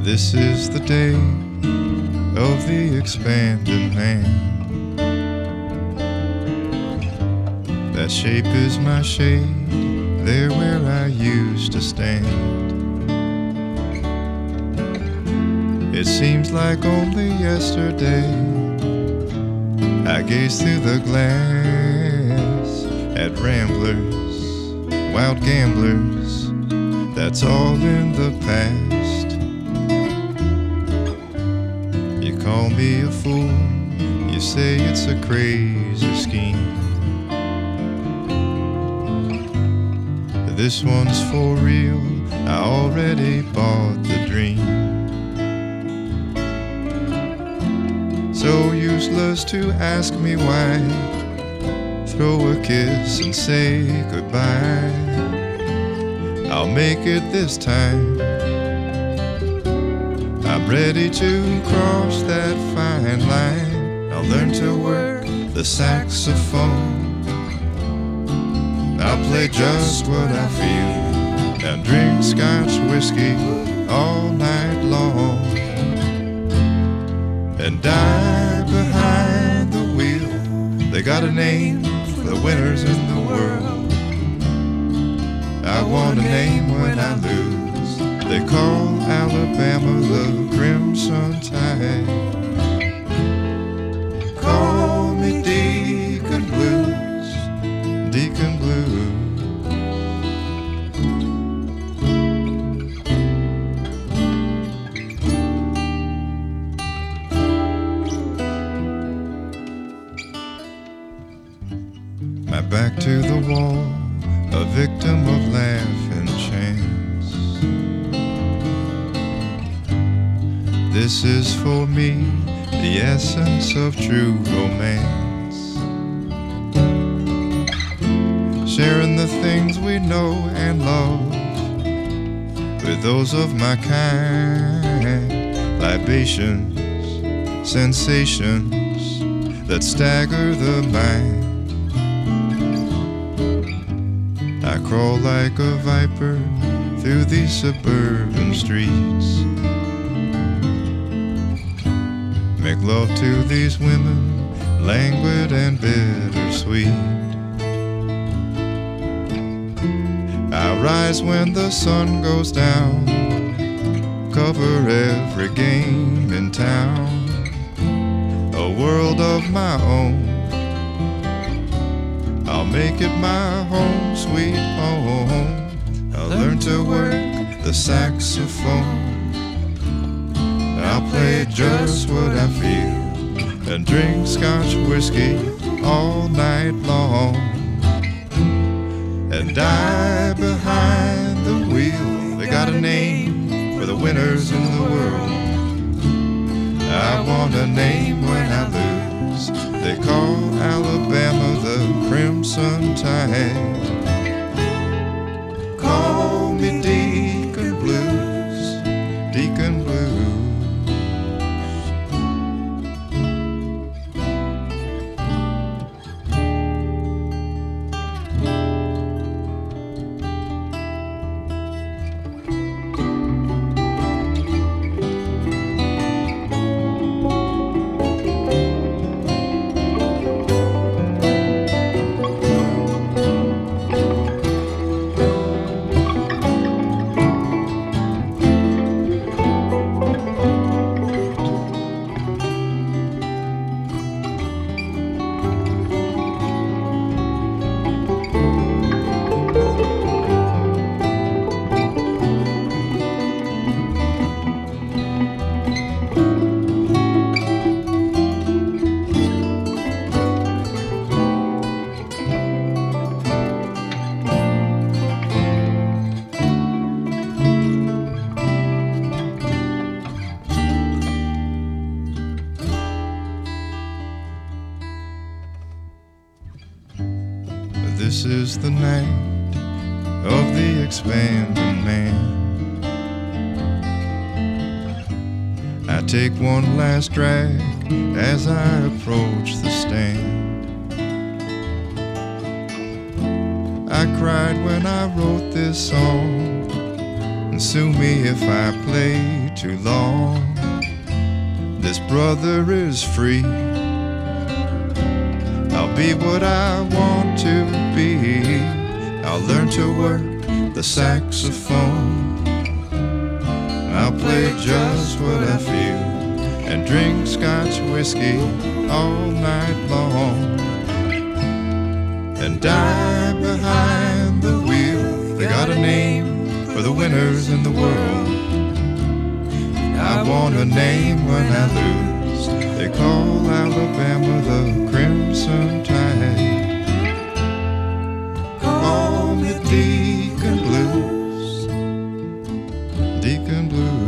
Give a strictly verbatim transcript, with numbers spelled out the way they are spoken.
This is the day of the expanded man. That shape is my shade, there where I used to stand. It seems like only yesterday I gazed through the glass at ramblers, wild gamblers, that's all in the past. You call me a fool, you say it's a crazy scheme. This one's for real, I already bought the dream. So useless to ask me why. Throw a kiss and say goodbye. I'll make it this time. I'm ready to cross that fine line. I'll learn to work the saxophone. I'll play just what I feel and drink Scotch whiskey all night long. And die behind the wheel. They got a name for the winners in the world. I want a name when I lose. They call Alabama the Crimson Tide. Call me Deacon Blues, Deacon Blues. My back to the wall, a victim of laugh and chance. This is for me, the essence of true romance. Sharing the things we know and love with those of my kind. Libations, sensations that stagger the mind. I crawl like a viper through these suburban streets. Make love to these women, languid and bittersweet. I rise when the sun goes down, cover every game in town. A world of my own, I'll make it my home, sweet home. I'll learn to work the saxophone. I'll play just what I feel and drink Scotch whiskey all night long. And die behind the wheel. They got a name for the winners in the world. I want a name when I lose. They call Alabama the Crimson Tide. Call me Deacon Blues, Deacon Blues. This is the night of the expanding man. I take one last drag as I approach the stand. I cried when I wrote this song, and sue me if I play too long. This brother is free. I'll be what I want to be. I'll learn to work the saxophone. I'll play just what I feel and drink Scotch whiskey all night long and die behind the wheel. They got a name for the winners in the world. I want a name when I lose. They call Alabama the Crimson Tide. Call me Deacon Blues, Deacon Blues.